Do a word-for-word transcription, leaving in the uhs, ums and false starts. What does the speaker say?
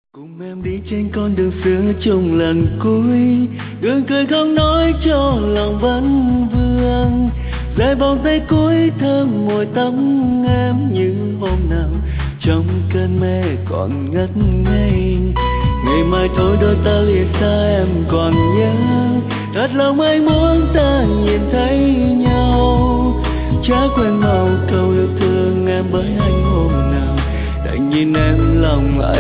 Cùng em đi trên con đường xưa chung lần cuối, đường cười không nói cho lòng vẫn vương. Dài vòng tay cuối thơm môi tóc em như hôm nào trong cơn mê còn ngất ngây. Ngày mai thôi đôi ta lìa xa em còn nhớ, thật lòng anh muốn ta nhìn thấy nhau. Chả quên màu câu yêu thương em bởi anh hôm nào, đành nhìn em lòng anh